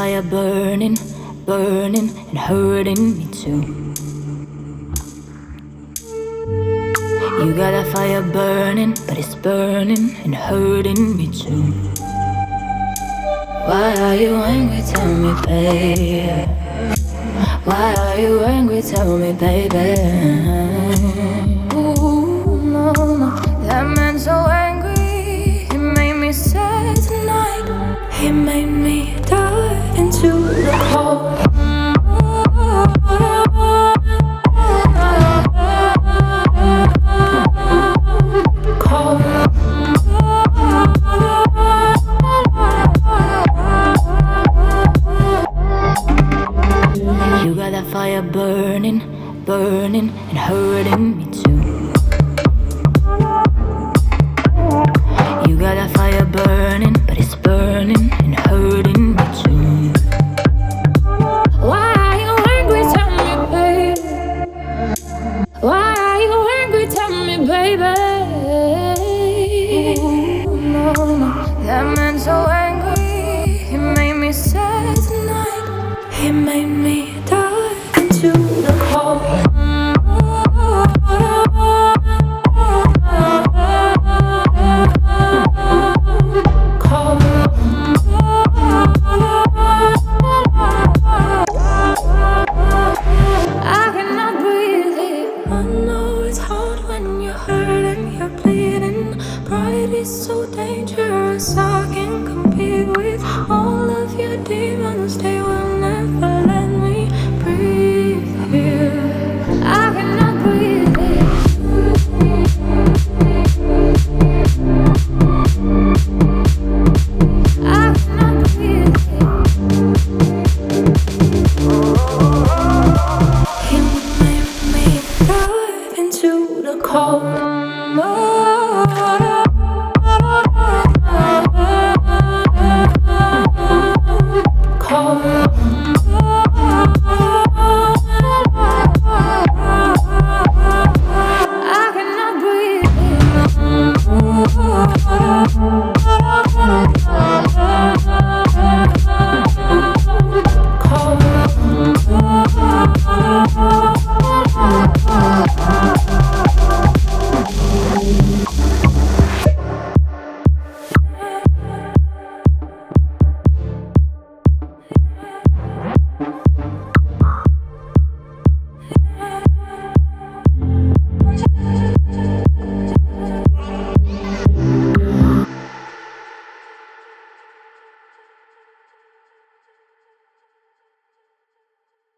fire burning, burning and hurting me too. You got a fire burning, but it's burning and hurting me too. Why are you angry? Tell me, baby. Why are you angry? Tell me, baby. Ooh, no, no. That man's so angry. He made me sad tonight. He made me dive into the cold. You got that fire burning, burning and hurting me too. You got that fire burning, but it's burning and hurting me too. Why are you angry? Tell me, baby. Why are you angry? Tell me, baby. Ooh, no, no. That man's so angry. He made me sad tonight. He made me dive into the cold. I cannot breathe here. I know it's hard when you're hurt and you're bleeding. Pride is so dangerous. I can't compete with